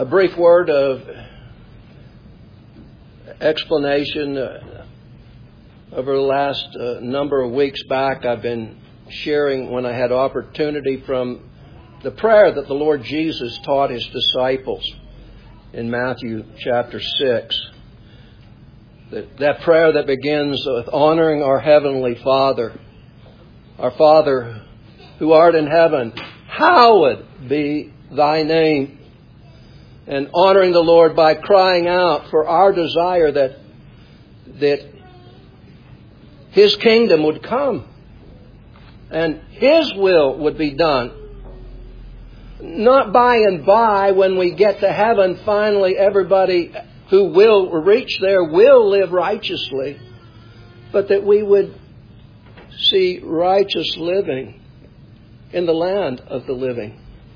A brief word of explanation. Over the last number of weeks back, I've been sharing, when I had opportunity, from the prayer that the Lord Jesus taught His disciples in Matthew chapter 6. That prayer that begins with honoring our Heavenly Father. Our Father who art in heaven, hallowed be Thy name. And honoring the Lord by crying out for our desire that His kingdom would come and His will would be done. Not by and by, when we get to heaven, finally everybody who will reach there will live righteously, but that we would see righteous living in the land of the living.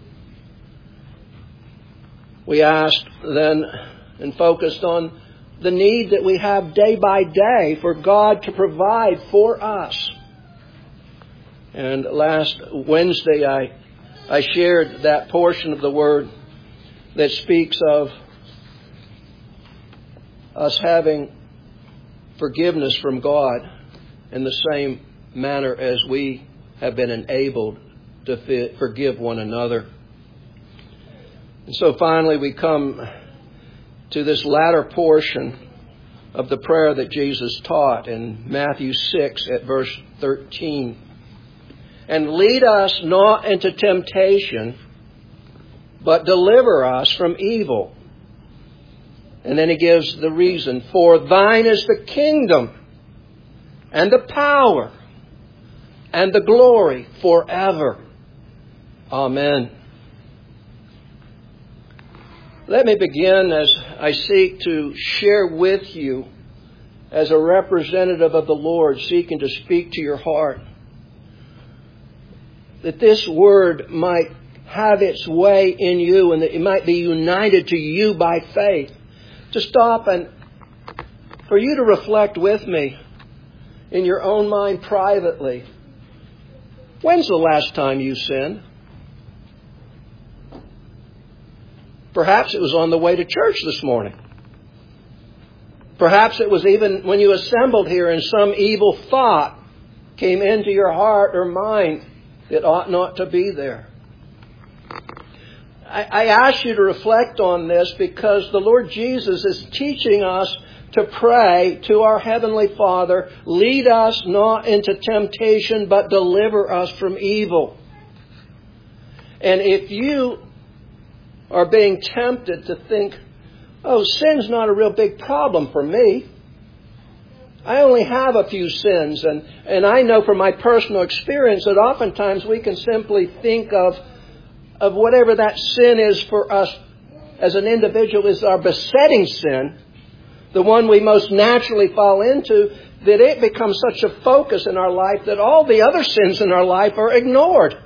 We asked then and focused on the need that we have day by day for God to provide for us. And last Wednesday I shared that portion of the Word that speaks of us having forgiveness from God in the same manner as we have been enabled to forgive one another. And so finally we come to this latter portion of the prayer that Jesus taught in Matthew 6 at verse 13. And lead us not into temptation, but deliver us from evil. And then He gives the reason. For Thine is the kingdom and the power and the glory forever. Amen. Let me begin as I seek to share with you, as a representative of the Lord, seeking to speak to your heart, that this Word might have its way in you and that it might be united to you by faith. To stop and for you to reflect with me in your own mind privately. When's the last time you sinned? Perhaps it was on the way to church this morning. Perhaps it was even when you assembled here and some evil thought came into your heart or mind that ought not to be there. I ask you to reflect on this because the Lord Jesus is teaching us to pray to our Heavenly Father, lead us not into temptation, but deliver us from evil. And if you are being tempted to think, oh, sin's not a real big problem for me. I only have a few sins. And I know from my personal experience that oftentimes we can simply think of whatever that sin is for us as an individual is our besetting sin, the one we most naturally fall into, that it becomes such a focus in our life that all the other sins in our life are ignored.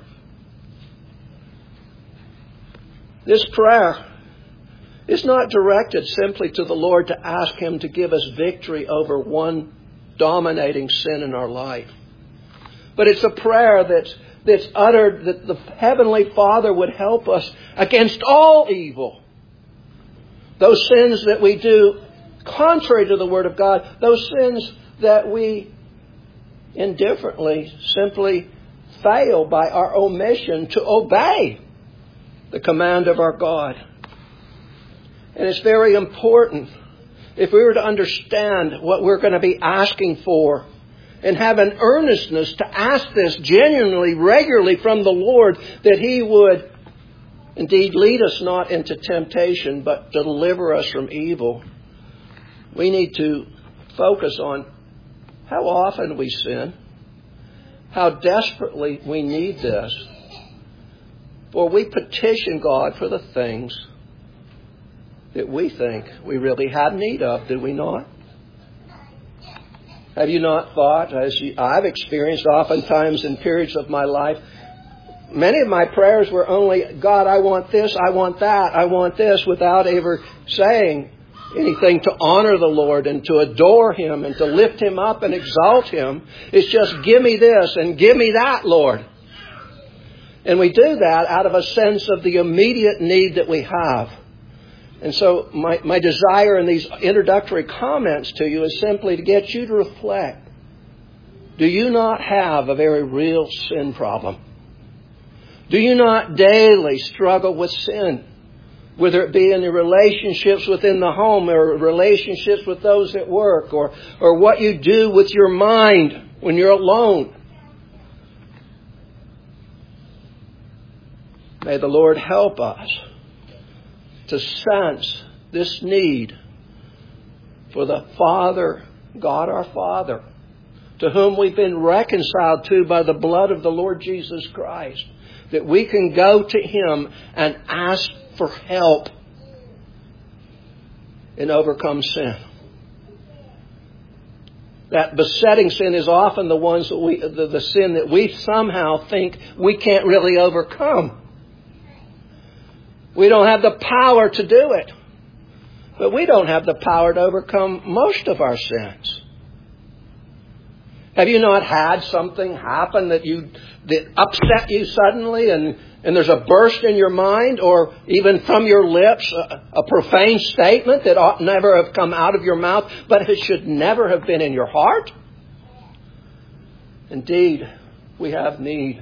This prayer is not directed simply to the Lord to ask Him to give us victory over one dominating sin in our life. But it's a prayer that's uttered that the Heavenly Father would help us against all evil. Those sins that we do contrary to the Word of God, those sins that we indifferently simply fail by our omission to obey the command of our God. And it's very important, if we were to understand what we're going to be asking for and have an earnestness to ask this genuinely, regularly from the Lord, that He would indeed lead us not into temptation, but deliver us from evil. We need to focus on how often we sin, how desperately we need this. For we petition God for the things that we think we really have need of, do we not? Have you not thought, as I've experienced oftentimes in periods of my life, many of my prayers were only, God, I want this, I want that, I want this, without ever saying anything to honor the Lord and to adore Him and to lift Him up and exalt Him. It's just, give me this and give me that, Lord. And we do that out of a sense of the immediate need that we have. And so my desire in these introductory comments to you is simply to get you to reflect. Do you not have a very real sin problem? Do you not daily struggle with sin? Whether it be in your relationships within the home or relationships with those at work or what you do with your mind when you're alone. May the Lord help us to sense this need for the Father, God our Father, to whom we've been reconciled to by the blood of the Lord Jesus Christ, that we can go to Him and ask for help and overcome sin. That besetting sin is often the ones that the sin that we somehow think we can't really overcome. We don't have the power to do it. But we don't have the power to overcome most of our sins. Have you not had something happen that upset you suddenly and there's a burst in your mind or even from your lips, a profane statement that ought never have come out of your mouth, but it should never have been in your heart? Indeed, we have need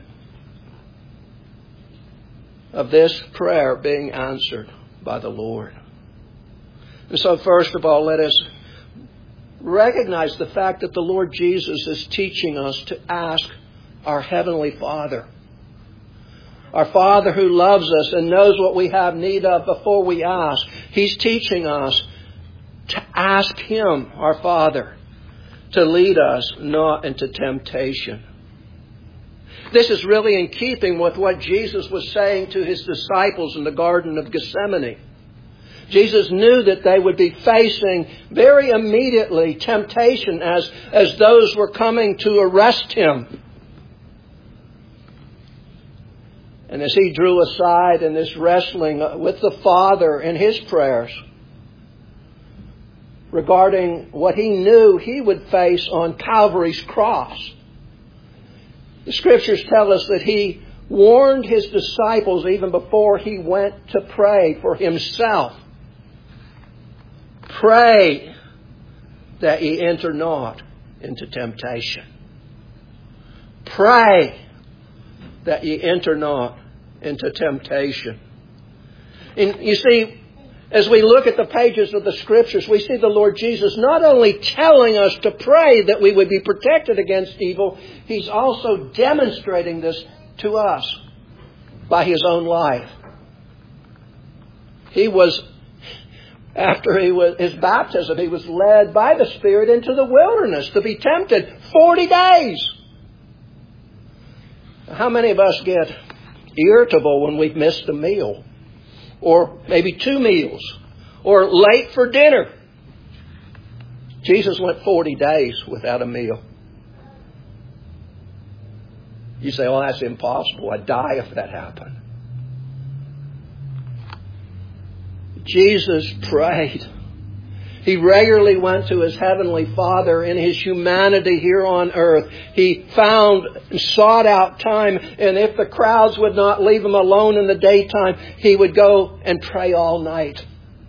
of this prayer being answered by the Lord. And so first of all, let us recognize the fact that the Lord Jesus is teaching us to ask our Heavenly Father. Our Father who loves us and knows what we have need of before we ask. He's teaching us to ask Him, our Father, to lead us not into temptation. This is really in keeping with what Jesus was saying to His disciples in the Garden of Gethsemane. Jesus knew that they would be facing very immediately temptation as those were coming to arrest Him. And as He drew aside in this wrestling with the Father in His prayers regarding what He knew He would face on Calvary's cross, the Scriptures tell us that He warned His disciples even before He went to pray for Himself. Pray that ye enter not into temptation. Pray that ye enter not into temptation. And you see, as we look at the pages of the Scriptures, we see the Lord Jesus not only telling us to pray that we would be protected against evil, He's also demonstrating this to us by His own life. After his baptism, He was led by the Spirit into the wilderness to be tempted 40 days. How many of us get irritable when we've missed a meal? Or maybe 2 meals? Or late for dinner? Jesus went 40 days without a meal. You say, oh, that's impossible. I'd die if that happened. Jesus prayed. He regularly went to His Heavenly Father in His humanity here on earth. He found and sought out time, and if the crowds would not leave Him alone in the daytime, He would go and pray all night,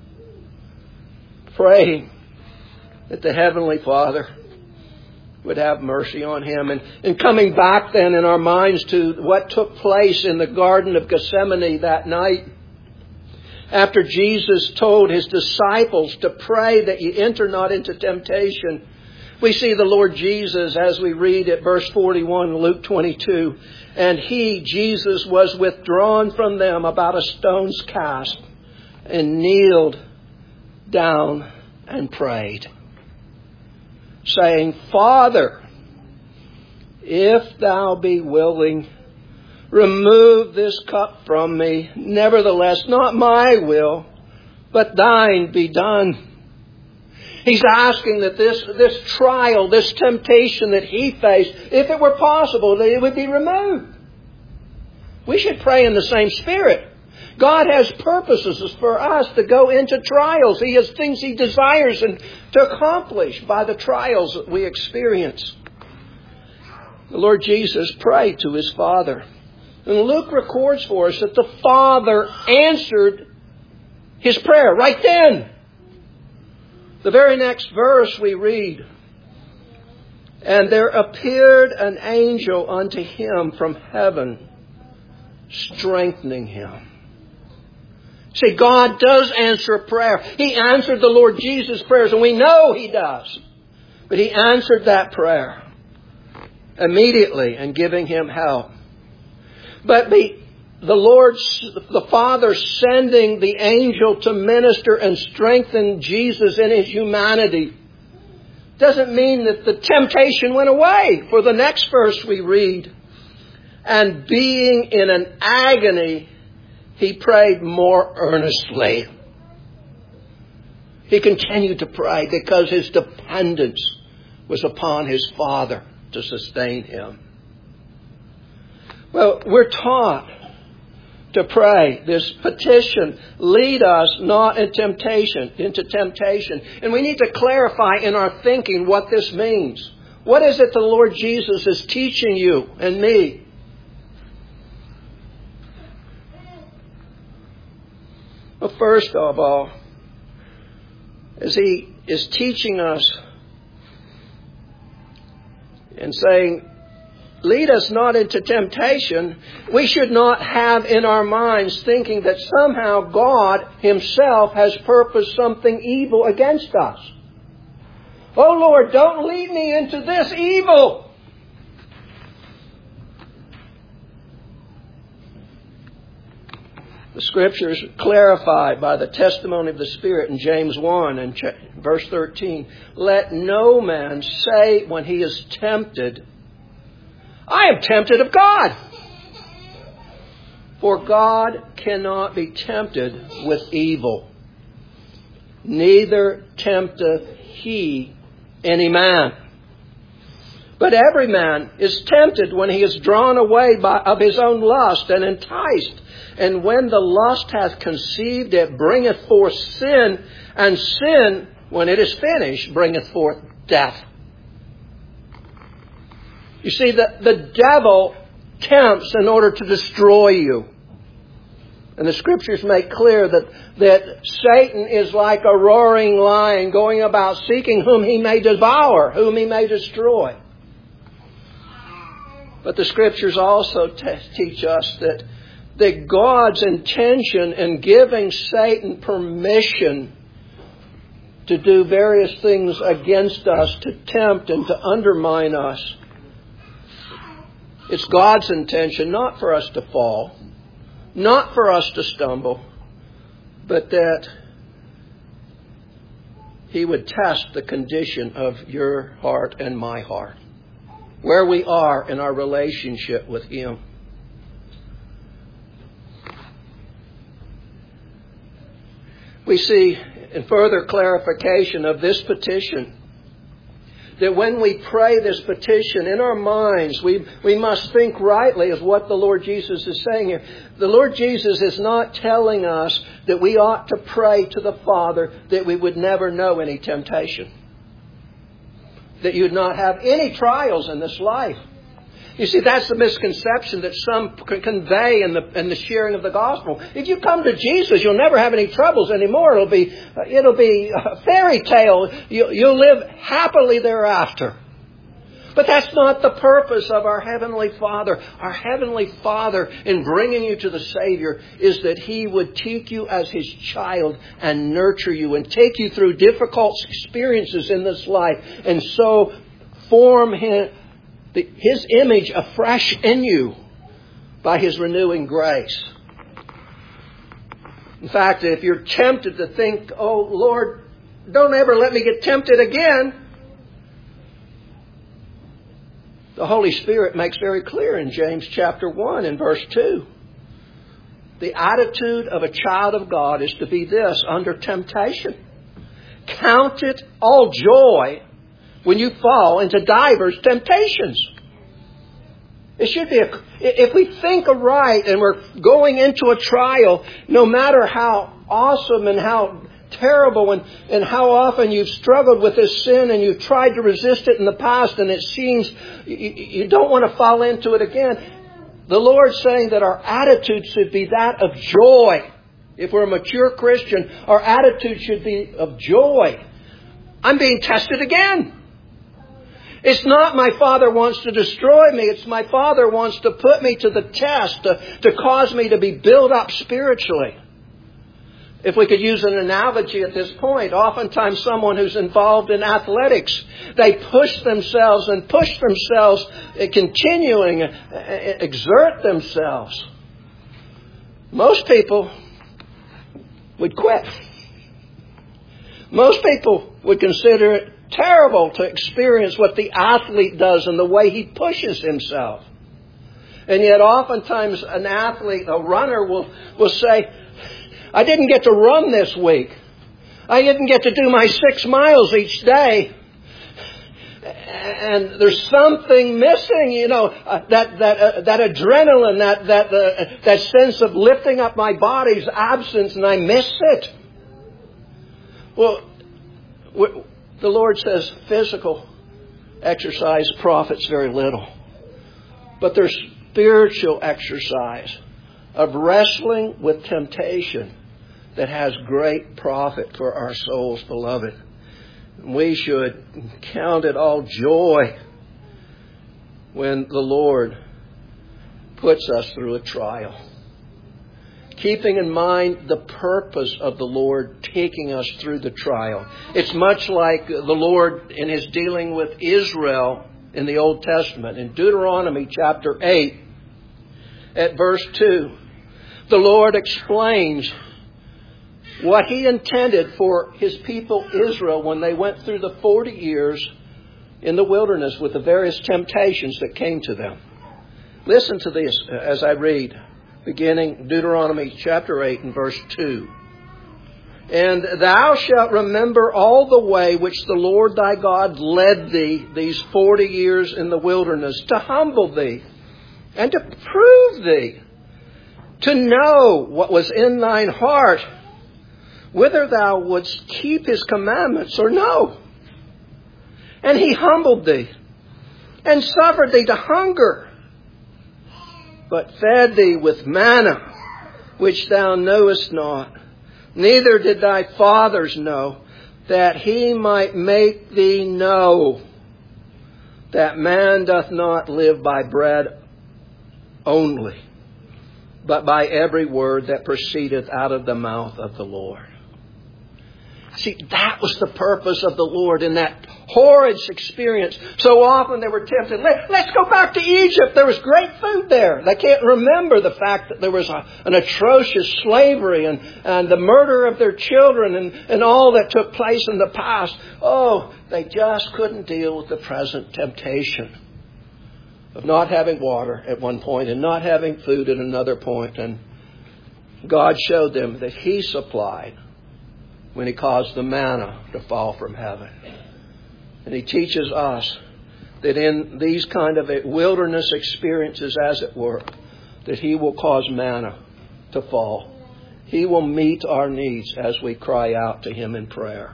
praying that the Heavenly Father would have mercy on Him. And coming back then in our minds to what took place in the Garden of Gethsemane that night, after Jesus told His disciples to pray that ye enter not into temptation, we see the Lord Jesus as we read at verse 41, Luke 22. And He, Jesus, was withdrawn from them about a stone's cast and kneeled down and prayed, saying, Father, if Thou be willing, remove this cup from me. Nevertheless, not my will, but Thine be done. He's asking that this trial, this temptation that He faced, if it were possible, that it would be removed. We should pray in the same spirit. God has purposes for us to go into trials. He has things He desires and to accomplish by the trials that we experience. The Lord Jesus prayed to His Father. And Luke records for us that the Father answered his prayer right then. The very next verse we read, "And there appeared an angel unto him from heaven, strengthening him." See, God does answer prayer. He answered the Lord Jesus' prayers, and we know He does. But He answered that prayer immediately and giving him help. But the Father sending the angel to minister and strengthen Jesus in His humanity doesn't mean that the temptation went away. For the next verse we read, "And being in an agony, he prayed more earnestly." He continued to pray because his dependence was upon his Father to sustain him. Well, we're taught to pray this petition, "Lead us not into temptation." And we need to clarify in our thinking what this means. What is it the Lord Jesus is teaching you and me? Well, first of all, as He is teaching us and saying, "Lead us not into temptation," we should not have in our minds thinking that somehow God Himself has purposed something evil against us. "Oh Lord, don't lead me into this evil." The Scriptures clarify by the testimony of the Spirit in James 1 and verse 13, "Let no man say when he is tempted, I am tempted of God. For God cannot be tempted with evil, neither tempteth He any man. But every man is tempted when he is drawn away of his own lust and enticed. And when the lust hath conceived, it bringeth forth sin. And sin, when it is finished, bringeth forth death." You see, the devil tempts in order to destroy you. And the Scriptures make clear that Satan is like a roaring lion going about seeking whom he may devour, whom he may destroy. But the Scriptures also teach us that God's intention in giving Satan permission to do various things against us, to tempt and to undermine us, it's God's intention not for us to fall, not for us to stumble, but that He would test the condition of your heart and my heart, where we are in our relationship with Him. We see in further clarification of this petition that when we pray this petition in our minds, we must think rightly as what the Lord Jesus is saying here. The Lord Jesus is not telling us that we ought to pray to the Father that we would never know any temptation, that you'd not have any trials in this life. You see, that's the misconception that some can convey in the sharing of the gospel. If you come to Jesus, you'll never have any troubles anymore. It'll be a fairy tale. You'll live happily thereafter. But that's not the purpose of our Heavenly Father. Our Heavenly Father, in bringing you to the Savior, is that He would take you as His child and nurture you and take you through difficult experiences in this life and so form His image afresh in you by His renewing grace. In fact, if you're tempted to think, "Oh Lord, don't ever let me get tempted again," the Holy Spirit makes very clear in James chapter 1 and verse 2. The attitude of a child of God is to be this: under temptation, count it all joy when you fall into divers temptations. It should be if we think aright and we're going into a trial, no matter how awesome and how terrible and how often you've struggled with this sin and you've tried to resist it in the past and it seems you don't want to fall into it again. The Lord's saying that our attitude should be that of joy If we're a mature Christian, our attitude should be of joy. I'm being tested again. It's not my Father wants to destroy me. It's my Father wants to put me to the test, to cause me to be built up spiritually. If we could use an analogy at this point, oftentimes someone who's involved in athletics, they push themselves, continuing, exert themselves. Most people would quit. Most people would consider it terrible to experience what the athlete does and the way he pushes himself. And yet oftentimes an athlete, a runner, will say, I didn't get to run this week. I didn't get to do my 6 miles each day. And there's something missing, that adrenaline, that sense of lifting up my body's absence, and I miss it. Well, the Lord says physical exercise profits very little. But there's spiritual exercise of wrestling with temptation that has great profit for our souls, beloved. We should count it all joy when the Lord puts us through a trial. Keeping in mind the purpose of the Lord taking us through the trial. It's much like the Lord in His dealing with Israel in the Old Testament. In Deuteronomy chapter 8, at verse 2, the Lord explains what He intended for His people Israel when they went through the 40 years in the wilderness with the various temptations that came to them. Listen to this as I read, beginning Deuteronomy chapter 8 and verse 2. And thou shalt remember all the way which the Lord thy God led thee these 40 years in the wilderness, to humble thee and to prove thee, to know what was in thine heart, whether thou wouldst keep His commandments or no. And He humbled thee, and suffered thee to hunger, but fed thee with manna, which thou knowest not, neither did thy fathers know, that He might make thee know that man doth not live by bread only, but by every word that proceedeth out of the mouth of the Lord. See, that was the purpose of the Lord in that horrid experience. So often they were tempted. Let's go back to Egypt. There was great food there. They can't remember the fact that there was an atrocious slavery and the murder of their children and all that took place in the past. Oh, they just couldn't deal with the present temptation of not having water at one point and not having food at another point. And God showed them that He supplied when He caused the manna to fall from heaven. And He teaches us that in these kind of wilderness experiences, as it were, that He will cause manna to fall. He will meet our needs as we cry out to Him in prayer.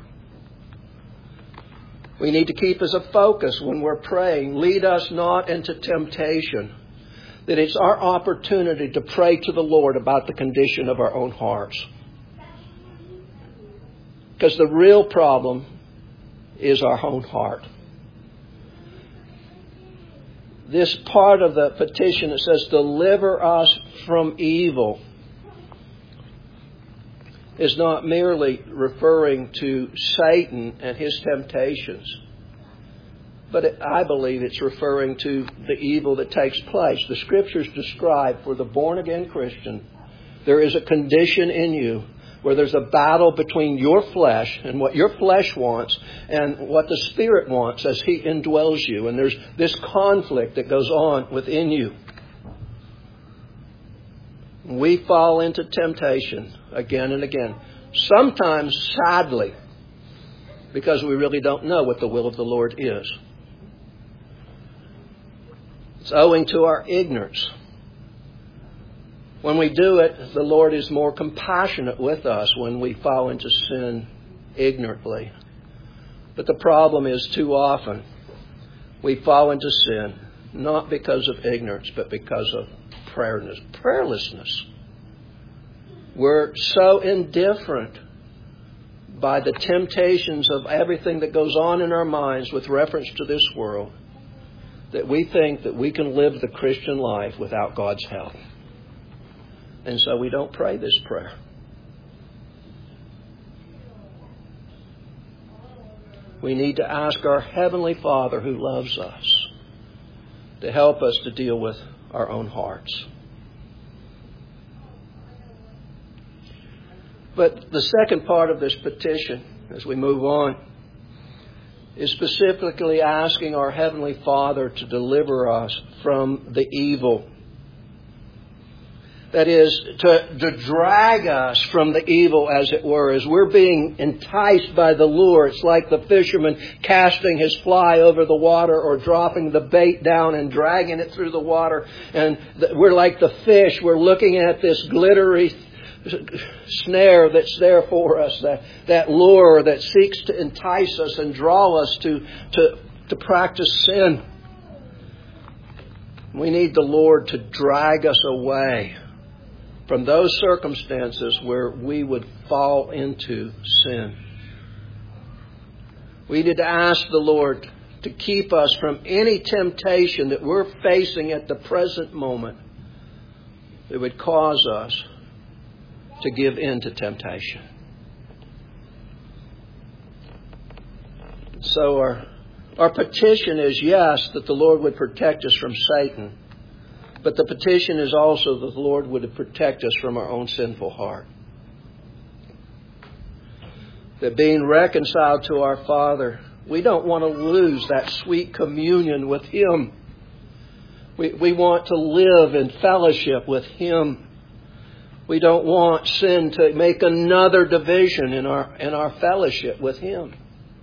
We need to keep as a focus when we're praying, lead us not into temptation. That it's our opportunity to pray to the Lord about the condition of our own hearts. Because the real problem is our own heart. This part of the petition, it says, deliver us from evil, is not merely referring to Satan and his temptations. But I believe it's referring to the evil that takes place. The Scriptures describe for the born-again Christian, there is a condition in you where there's a battle between your flesh and what your flesh wants and what the Spirit wants as He indwells you. And there's this conflict that goes on within you. We fall into temptation again and again. Sometimes, sadly, because we really don't know what the will of the Lord is. It's owing to our ignorance. When we do it, the Lord is more compassionate with us when we fall into sin ignorantly. But the problem is too often we fall into sin not because of ignorance, but because of prayerlessness. We're so indifferent by the temptations of everything that goes on in our minds with reference to this world that we think that we can live the Christian life without God's help. And so we don't pray this prayer. We need to ask our Heavenly Father who loves us to help us to deal with our own hearts. But the second part of this petition, as we move on, is specifically asking our Heavenly Father to deliver us from the evil. That is, to drag us from the evil, as it were, as we're being enticed by the lure. It's like the fisherman casting his fly over the water or dropping the bait down and dragging it through the water. And we're like the fish. We're looking at this glittery snare that's there for us, that lure that seeks to entice us and draw us to practice sin. We need the Lord to drag us away from those circumstances where we would fall into sin. We need to ask the Lord to keep us from any temptation that we're facing at the present moment that would cause us to give in to temptation. So our petition is, yes, that the Lord would protect us from Satan. But the petition is also that the Lord would protect us from our own sinful heart. That being reconciled to our Father, we don't want to lose that sweet communion with Him. We want to live in fellowship with Him. We don't want sin to make another division in our fellowship with Him.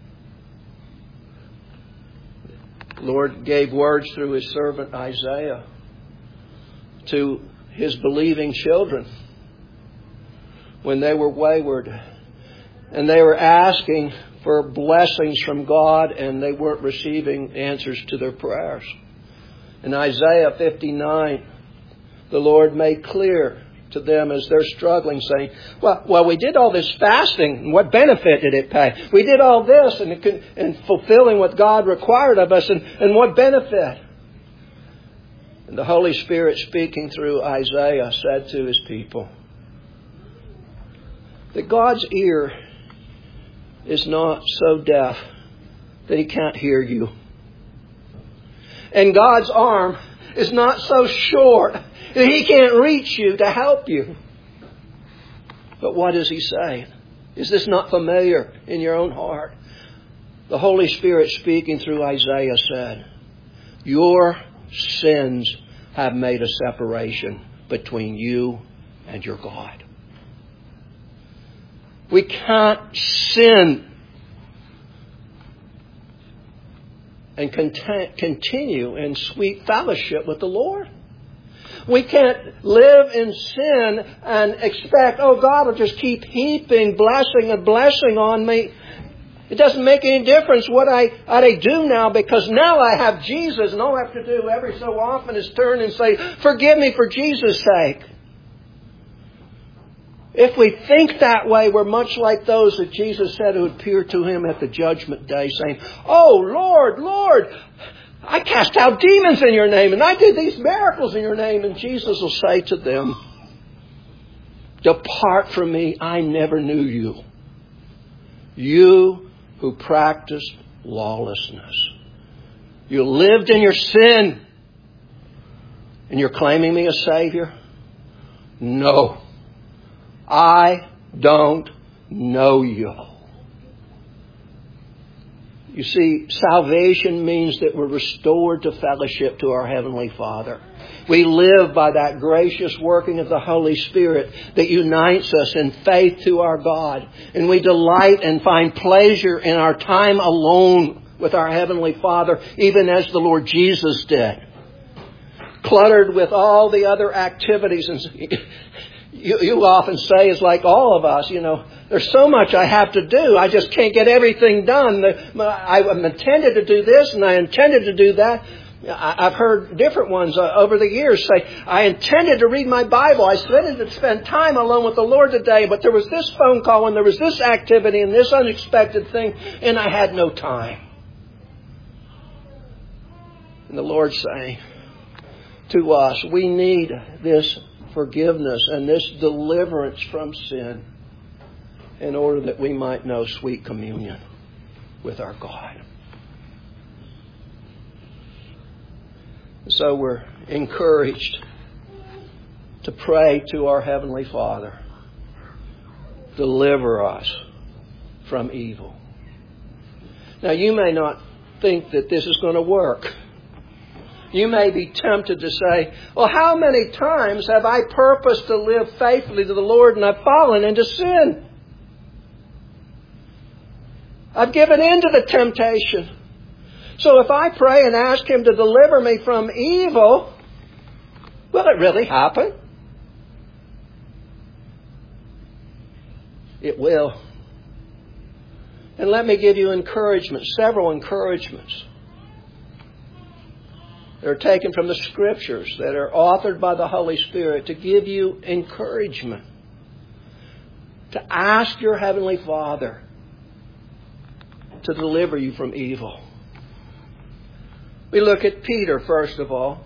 The Lord gave words through His servant Isaiah to His believing children when they were wayward and they were asking for blessings from God and they weren't receiving answers to their prayers. In Isaiah 59, the Lord made clear to them as they're struggling, saying, well, we did all this fasting. What benefit did it pay? We did all this and fulfilling what God required of us, and what benefit? And the Holy Spirit, speaking through Isaiah, said to His people that God's ear is not so deaf that He can't hear you. And God's arm is not so short that He can't reach you to help you. But what does He say? Is this not familiar in your own heart? The Holy Spirit, speaking through Isaiah, said, your sins have made a separation between you and your God. We can't sin and continue in sweet fellowship with the Lord. We can't live in sin and expect, God will just keep heaping blessing and blessing on me. It doesn't make any difference what I do now, because now I have Jesus, and all I have to do every so often is turn and say, forgive me for Jesus' sake. If we think that way, we're much like those that Jesus said who appeared to Him at the judgment day saying, oh, Lord, Lord, I cast out demons in your name and I did these miracles in your name. And Jesus will say to them, depart from me, I never knew you. You who practiced lawlessness. You lived in your sin and you're claiming me as Savior? No. I don't know you. You see, salvation means that we're restored to fellowship to our Heavenly Father. We live by that gracious working of the Holy Spirit that unites us in faith to our God. And we delight and find pleasure in our time alone with our Heavenly Father, even as the Lord Jesus did. Cluttered with all the other activities. And you often say, it's like all of us, there's so much I have to do. I just can't get everything done. I intended to do this and I intended to do that. I've heard different ones over the years say, I intended to read my Bible. I intended to spend time alone with the Lord today, but there was this phone call and there was this activity and this unexpected thing, and I had no time. And the Lord's saying to us, we need this forgiveness and this deliverance from sin in order that we might know sweet communion with our God. So we're encouraged to pray to our Heavenly Father, deliver us from evil. Now, you may not think that this is going to work. You may be tempted to say, well, how many times have I purposed to live faithfully to the Lord and I've fallen into sin? I've given in to the temptation. So if I pray and ask Him to deliver me from evil, will it really happen? It will. And let me give you encouragement, several encouragements. They're taken from the Scriptures that are authored by the Holy Spirit to give you encouragement. To ask your Heavenly Father to deliver you from evil. We look at Peter, first of all.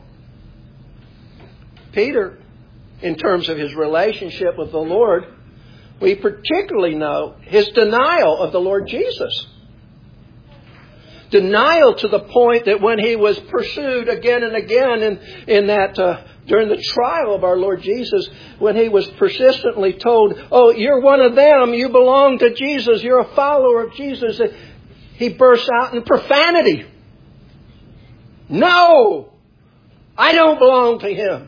Peter, in terms of his relationship with the Lord, we particularly know his denial of the Lord Jesus. Denial to the point that when he was pursued again and again during the trial of our Lord Jesus, when he was persistently told, oh, you're one of them, you belong to Jesus, you're a follower of Jesus, he bursts out in profanity. No! I don't belong to Him.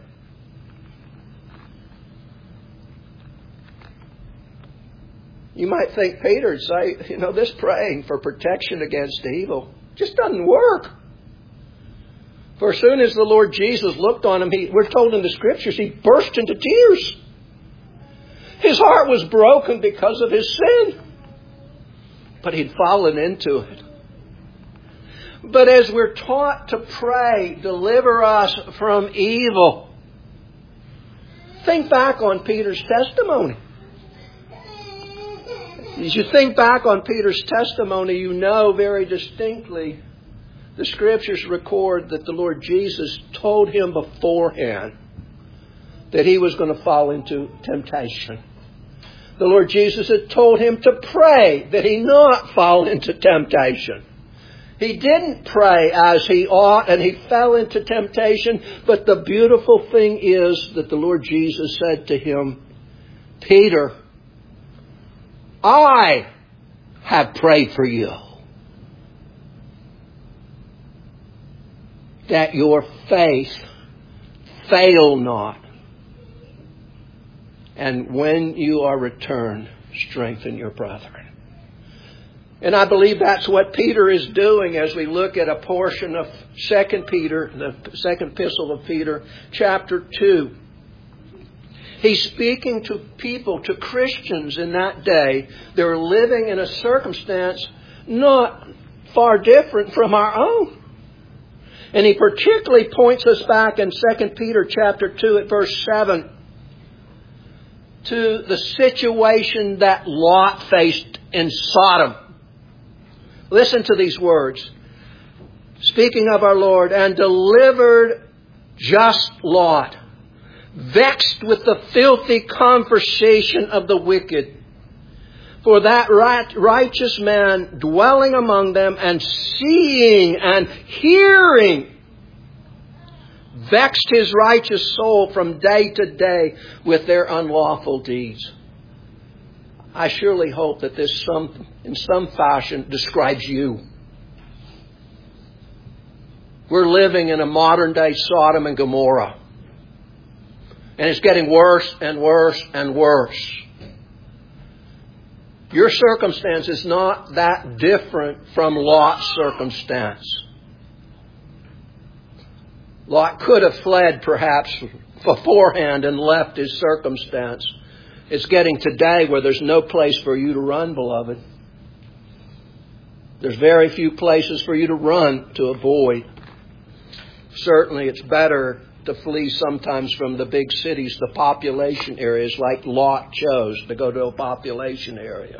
You might think Peter would say, this praying for protection against evil just doesn't work. For as soon as the Lord Jesus looked on him, we're told in the Scriptures, he burst into tears. His heart was broken because of his sin. But he'd fallen into it. But as we're taught to pray, deliver us from evil, think back on Peter's testimony. As you think back on Peter's testimony, you know very distinctly the Scriptures record that the Lord Jesus told him beforehand that he was going to fall into temptation. The Lord Jesus had told him to pray that he not fall into temptation. He didn't pray as he ought and he fell into temptation. But the beautiful thing is that the Lord Jesus said to him, Peter, I have prayed for you that your faith fail not. And when you are returned, strengthen your brethren. And I believe that's what Peter is doing as we look at a portion of 2 Peter, the second epistle of Peter, chapter 2. He's speaking to people, to Christians in that day. They're living in a circumstance not far different from our own. And he particularly points us back in 2 Peter chapter 2 at verse 7 to the situation that Lot faced in Sodom. Listen to these words. Speaking of our Lord, and delivered just Lot, vexed with the filthy conversation of the wicked. For that righteous man dwelling among them and seeing and hearing vexed his righteous soul from day to day with their unlawful deeds. I surely hope that this in some fashion describes you. We're living in a modern day Sodom and Gomorrah. And it's getting worse and worse and worse. Your circumstance is not that different from Lot's circumstance. Lot could have fled perhaps beforehand and left his circumstance. It's getting today where there's no place for you to run, beloved. There's very few places for you to run to avoid. Certainly it's better to flee sometimes from the big cities, the population areas, like Lot chose to go to a population area.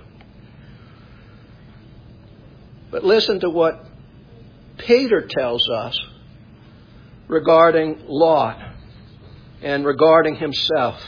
But listen to what Peter tells us regarding Lot and regarding himself.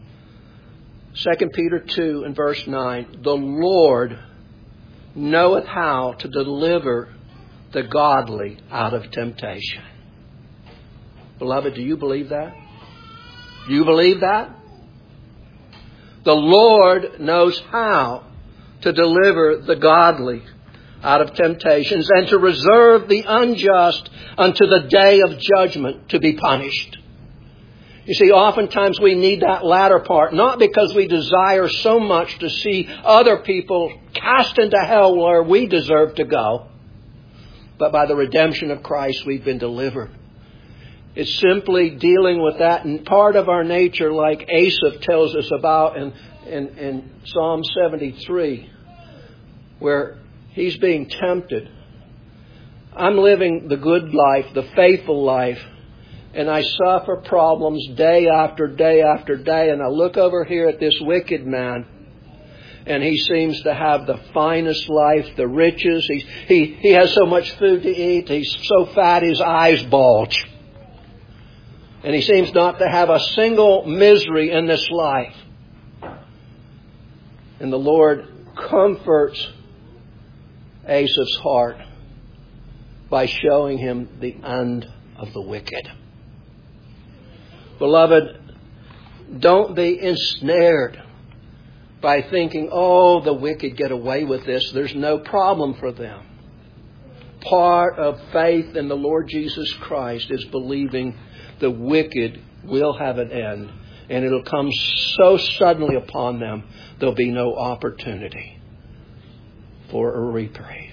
2 Peter 2 and verse 9, the Lord knoweth how to deliver the godly out of temptation. Beloved, do you believe that? Do you believe that? The Lord knows how to deliver the godly out of temptations and to reserve the unjust unto the day of judgment to be punished. You see, oftentimes we need that latter part, not because we desire so much to see other people cast into hell where we deserve to go, but by the redemption of Christ we've been delivered. It's simply dealing with that, and part of our nature, like Asaph tells us about in Psalm 73, where he's being tempted. I'm living the good life, the faithful life, and I suffer problems day after day after day. And I look over here at this wicked man, and he seems to have the finest life, the riches. He has so much food to eat. He's so fat his eyes bulge. And he seems not to have a single misery in this life. And the Lord comforts Asaph's heart by showing him the end of the wicked. Beloved, don't be ensnared by thinking, oh, the wicked get away with this. There's no problem for them. Part of faith in the Lord Jesus Christ is believing the wicked will have an end. And it'll come so suddenly upon them, there'll be no opportunity for a reprieve.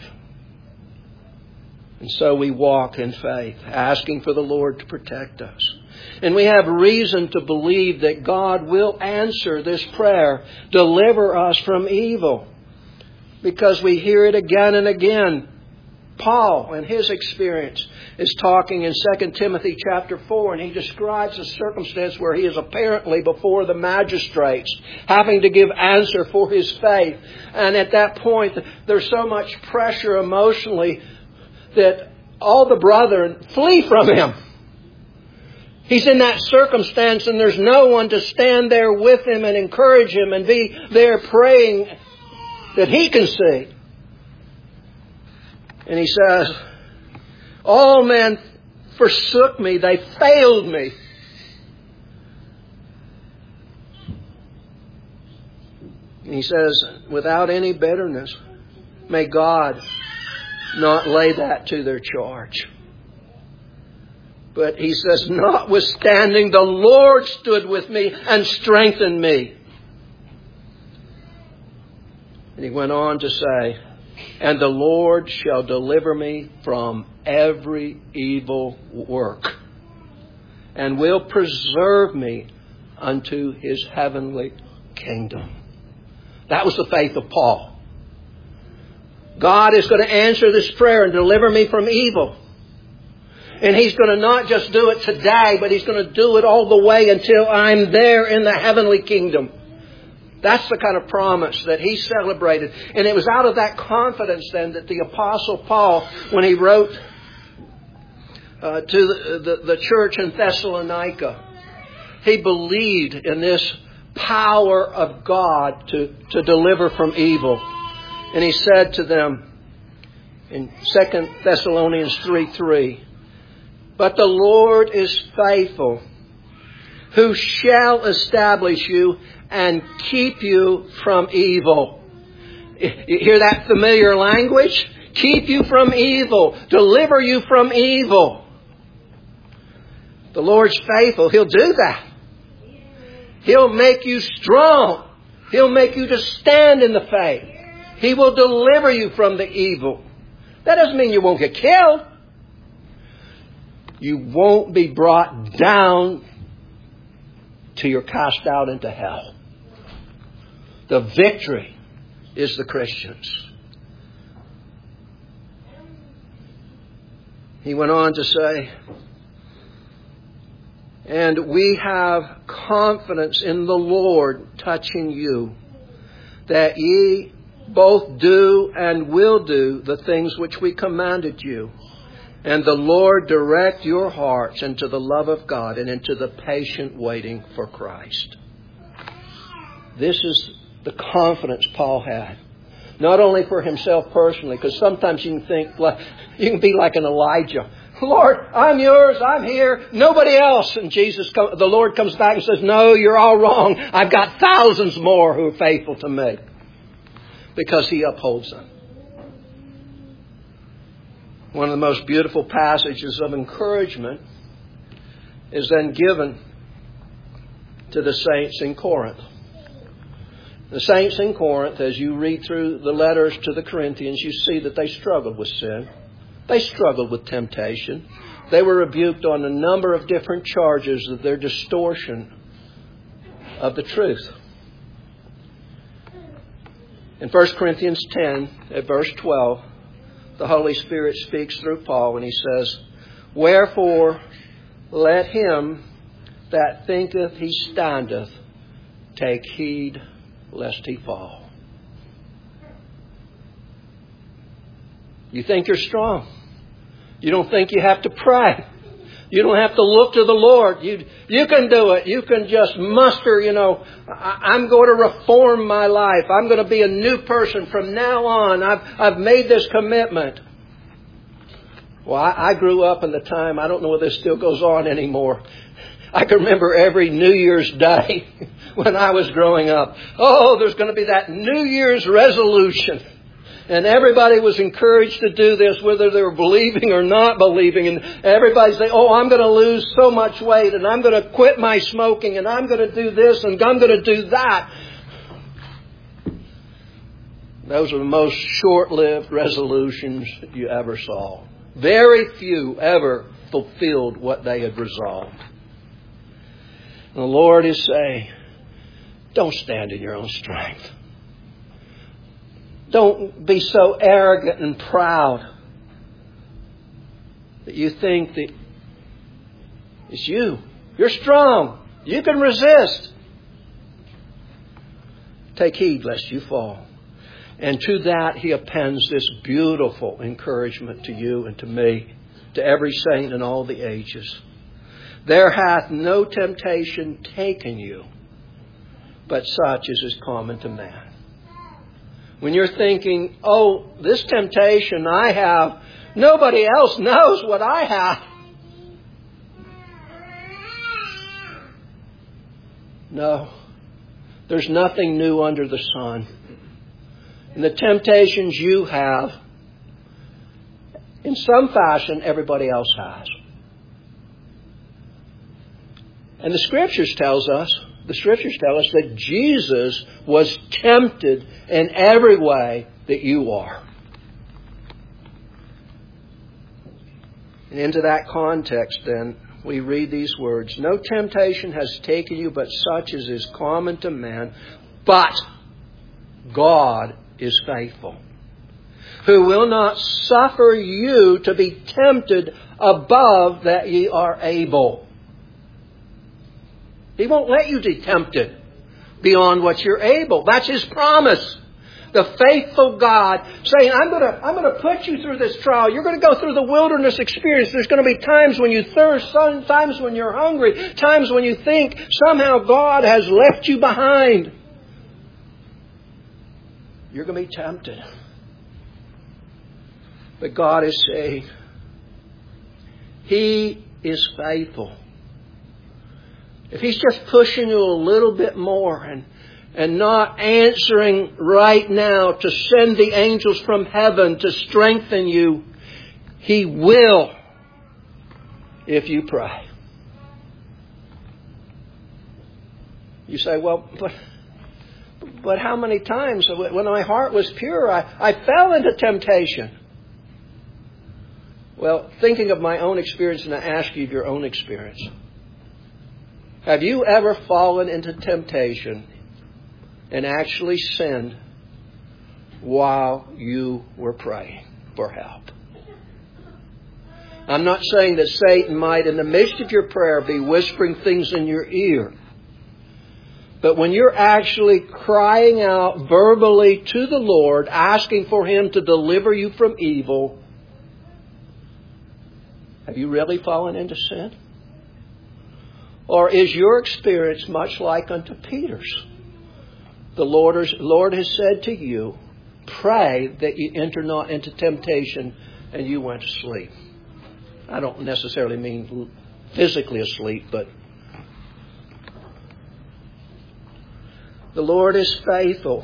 And so we walk in faith, asking for the Lord to protect us. And we have reason to believe that God will answer this prayer, deliver us from evil, because we hear it again and again. Paul, in his experience, is talking in 2 Timothy chapter 4, and he describes a circumstance where he is apparently before the magistrates, having to give answer for his faith. And at that point, there's so much pressure emotionally that all the brethren flee from him. He's in that circumstance, and there's no one to stand there with him and encourage him and be there praying that he can see. And he says, all men forsook me. They failed me. And he says, without any bitterness, may God not lay that to their charge. But he says, notwithstanding, the Lord stood with me and strengthened me. And he went on to say, and the Lord shall deliver me from every evil work, and will preserve me unto his heavenly kingdom. That was the faith of Paul. God is going to answer this prayer and deliver me from evil. And he's going to not just do it today, but he's going to do it all the way until I'm there in the heavenly kingdom. That's the kind of promise that he celebrated. And it was out of that confidence then that the Apostle Paul, when he wrote to the church in Thessalonica, he believed in this power of God to deliver from evil. And he said to them in 2 Thessalonians 3:3, but the Lord is faithful, who shall establish you and keep you from evil. You hear that familiar language? Keep you from evil. Deliver you from evil. The Lord's faithful. He'll do that. He'll make you strong. He'll make you to stand in the faith. He will deliver you from the evil. That doesn't mean you won't get killed. You won't be brought down till you're cast out into hell. The victory is the Christians. He went on to say, And we have confidence in the Lord touching you, that ye both do and will do the things which we commanded you. And the Lord direct your hearts into the love of God and into the patient waiting for Christ. This is the confidence Paul had. Not only for himself personally, because sometimes you can be like an Elijah. Lord, I'm yours, I'm here, nobody else. And the Lord comes back and says, no, you're all wrong. I've got thousands more who are faithful to me. Because He upholds them. One of the most beautiful passages of encouragement is then given to the saints in Corinth. The saints in Corinth, as you read through the letters to the Corinthians, you see that they struggled with sin. They struggled with temptation. They were rebuked on a number of different charges of their distortion of the truth. In 1 Corinthians 10, at verse 12, the Holy Spirit speaks through Paul and he says, wherefore let him that thinketh he standeth take heed lest he fall. You think you're strong. You don't think you have to pray. You don't have to look to the Lord. You can do it. You can just muster, I'm going to reform my life. I'm going to be a new person from now on. I've made this commitment. Well, I grew up in the time, I don't know whether this still goes on anymore. I can remember every New Year's Day when I was growing up. Oh, there's going to be that New Year's resolution. And everybody was encouraged to do this, whether they were believing or not believing. And everybody say, I'm going to lose so much weight, and I'm going to quit my smoking, and I'm going to do this, and I'm going to do that. Those are the most short-lived resolutions you ever saw. Very few ever fulfilled what they had resolved. And the Lord is saying, don't stand in your own strength. Don't be so arrogant and proud that you think that it's you. You're strong. You can resist. Take heed lest you fall. And to that He appends this beautiful encouragement to you and to me, to every saint in all the ages. There hath no temptation taken you, but such as is common to man. When you're thinking, this temptation I have, nobody else knows what I have. No, there's nothing new under the sun. And the temptations you have, in some fashion, everybody else has. And the Scriptures tell us that Jesus was tempted in every way that you are. And into that context, then, we read these words. No temptation has taken you but such as is common to man, but God is faithful, who will not suffer you to be tempted above that ye are able. He won't let you be tempted beyond what you're able. That's His promise. The faithful God saying, I'm going to put you through this trial. You're going to go through the wilderness experience. There's going to be times when you thirst, times when you're hungry, times when you think somehow God has left you behind. You're going to be tempted. But God is saying, He is faithful. If He's just pushing you a little bit more and not answering right now to send the angels from heaven to strengthen you, He will if you pray. You say, but how many times when my heart was pure, I fell into temptation. Well, thinking of my own experience, and I ask you of your own experience. Have you ever fallen into temptation and actually sinned while you were praying for help? I'm not saying that Satan might, in the midst of your prayer, be whispering things in your ear. But when you're actually crying out verbally to the Lord, asking for Him to deliver you from evil, have you really fallen into sin? Or is your experience much like unto Peter's? The Lord has said to you, pray that you enter not into temptation, and you went to sleep. I don't necessarily mean physically asleep, but the Lord is faithful.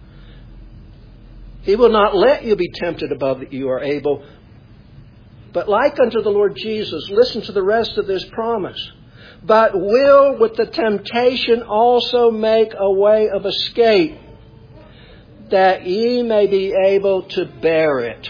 He will not let you be tempted above that you are able. But like unto the Lord Jesus, listen to the rest of this promise. But will with the temptation also make a way of escape, that ye may be able to bear it.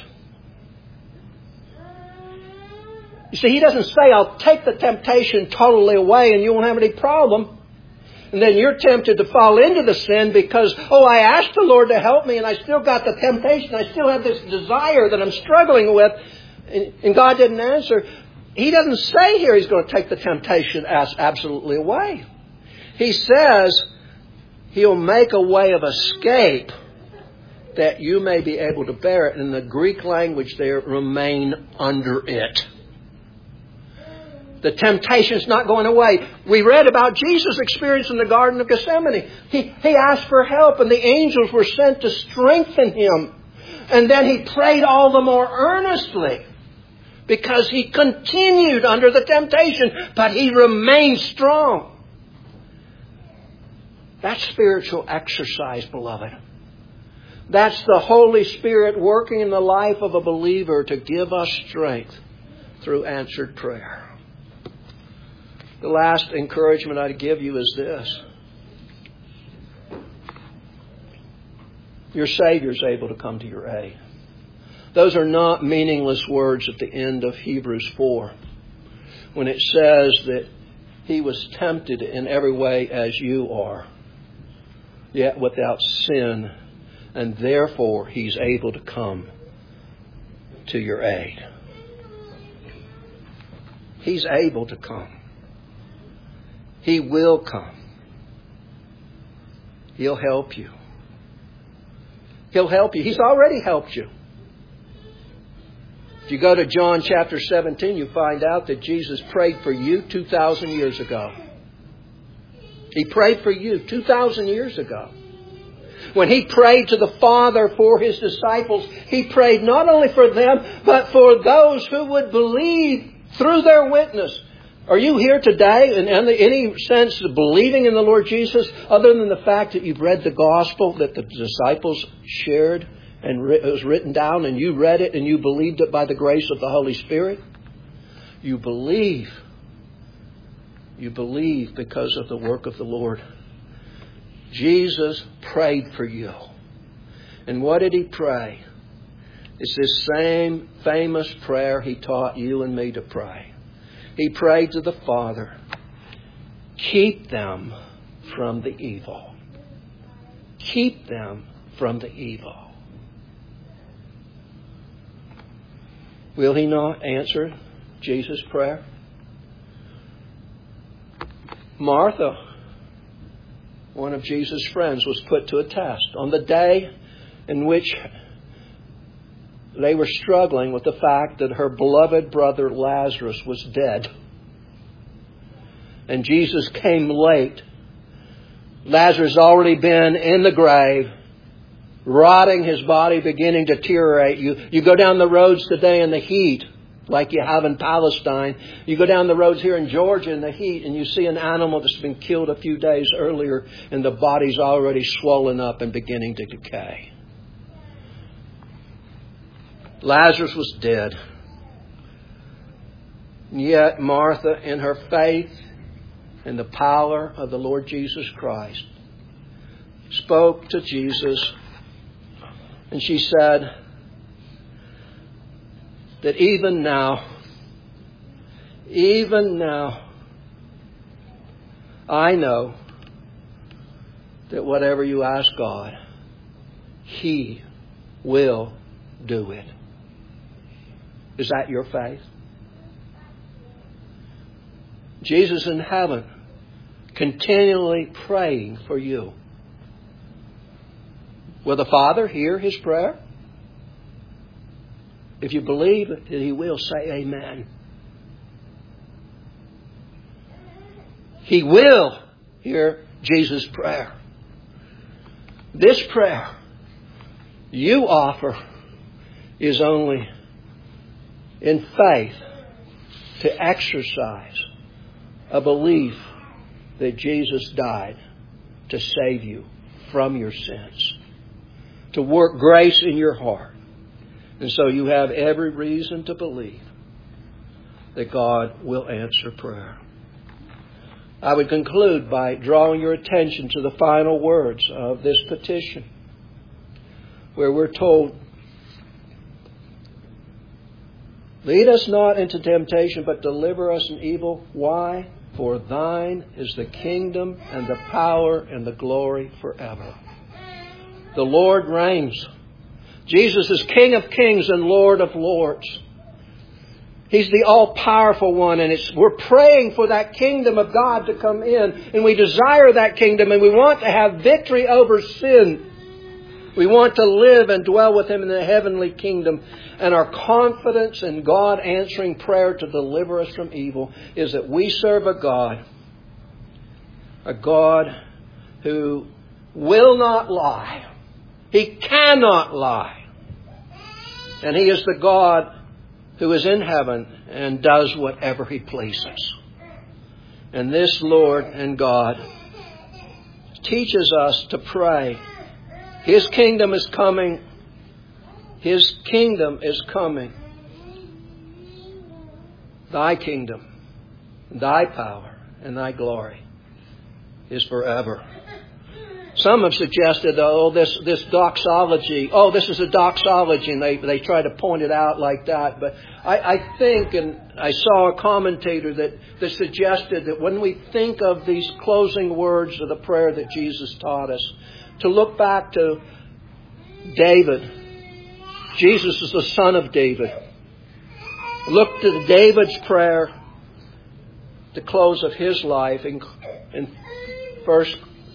You see, He doesn't say, I'll take the temptation totally away and you won't have any problem. And then you're tempted to fall into the sin because, I asked the Lord to help me and I still got the temptation. I still have this desire that I'm struggling with. And God didn't answer. He doesn't say here He's going to take the temptation absolutely away. He says He'll make a way of escape that you may be able to bear it. In the Greek language there, remain under it. The temptation's not going away. We read about Jesus' experience in the Garden of Gethsemane. He asked for help and the angels were sent to strengthen Him. And then He prayed all the more earnestly because He continued under the temptation, but He remained strong. That's spiritual exercise, beloved. That's the Holy Spirit working in the life of a believer to give us strength through answered prayer. The last encouragement I'd give you is this. Your Savior's able to come to your aid. Those are not meaningless words at the end of Hebrews 4, when it says that He was tempted in every way as you are, yet without sin, and therefore He's able to come to your aid. He's able to come. He will come. He'll help you. He'll help you. He's already helped you. If you go to John chapter 17, you find out that Jesus prayed for you 2,000 years ago. He prayed for you 2,000 years ago. When He prayed to the Father for His disciples, He prayed not only for them, but for those who would believe through their witness. Are you here today in any sense of believing in the Lord Jesus, other than the fact that you've read the gospel that the disciples shared and it was written down and you read it and you believed it by the grace of the Holy Spirit? You believe. You believe because of the work of the Lord. Jesus prayed for you. And what did He pray? It's this same famous prayer He taught you and me to pray. He prayed to the Father, keep them from the evil. Keep them from the evil. Will He not answer Jesus' prayer? Martha, one of Jesus' friends, was put to a test on the day in which they were struggling with the fact that her beloved brother Lazarus was dead. And Jesus came late. Lazarus had already been in the grave, rotting, his body beginning to deteriorate. You go down the roads today in the heat, like you have in Palestine. You go down the roads here in Georgia in the heat, and you see an animal that's been killed a few days earlier, and the body's already swollen up and beginning to decay. Lazarus was dead. And yet Martha, in her faith in the power of the Lord Jesus Christ, spoke to Jesus. And she said that even now, I know that whatever you ask God, He will do it. Is that your faith? Jesus in heaven, continually praying for you. Will the Father hear His prayer? If you believe that He will, say amen. He will hear Jesus' prayer. This prayer you offer is only in faith to exercise a belief that Jesus died to save you from your sins, to work grace in your heart. And so you have every reason to believe that God will answer prayer. I would conclude by drawing your attention to the final words of this petition, where we're told, lead us not into temptation, but deliver us from evil. Why? For thine is the kingdom and the power and the glory forever. The Lord reigns. Jesus is King of kings and Lord of lords. He's the all-powerful one, and we're praying for that kingdom of God to come in, and we desire that kingdom, and we want to have victory over sin. We want to live and dwell with Him in the heavenly kingdom, and our confidence in God answering prayer to deliver us from evil is that we serve a God who will not lie. He cannot lie. And He is the God who is in heaven and does whatever He pleases. And this Lord and God teaches us to pray. His kingdom is coming. His kingdom is coming. Thy kingdom, Thy power, and Thy glory is forever. Some have suggested, this doxology. This is a doxology, and they try to point it out like that. But I think, and I saw a commentator that suggested that when we think of these closing words of the prayer that Jesus taught us, to look back to David. Jesus is the son of David. Look to David's prayer, the close of his life in 1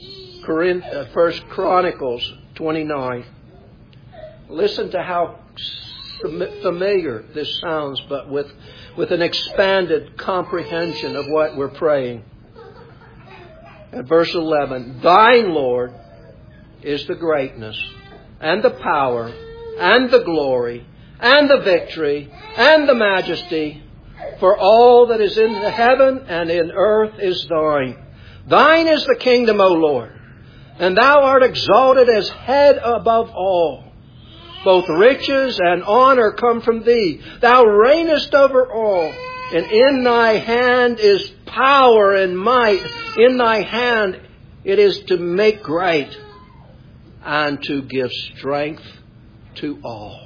Chronicles 29. Listen to how familiar this sounds, but with an expanded comprehension of what we're praying. At verse 11, Thine, Lord, is the greatness and the power and the glory and the victory and the majesty, for all that is in heaven and in earth is Thine. Thine is the kingdom, O Lord, and Thou art exalted as head above all. Both riches and honor come from Thee. Thou reignest over all, and in Thy hand is power and might. In Thy hand it is to make great and to give strength to all.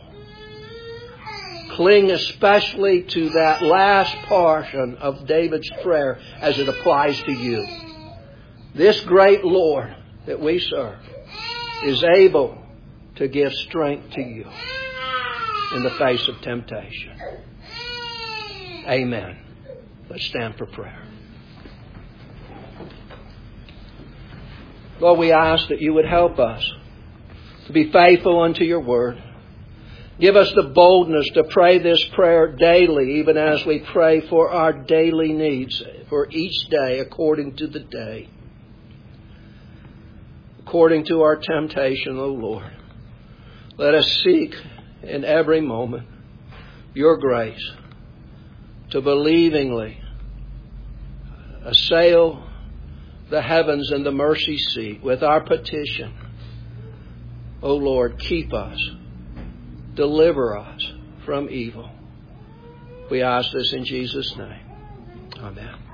Cling especially to that last portion of David's prayer as it applies to you. This great Lord that we serve is able to give strength to you in the face of temptation. Amen. Let's stand for prayer. Lord, we ask that You would help us to be faithful unto Your word. Give us the boldness to pray this prayer daily, even as we pray for our daily needs for each day according to the day. According to our temptation, O Lord, let us seek in every moment Your grace to believingly assail the heavens and the mercy seat with our petition. O Lord, keep us, deliver us from evil. We ask this in Jesus' name. Amen.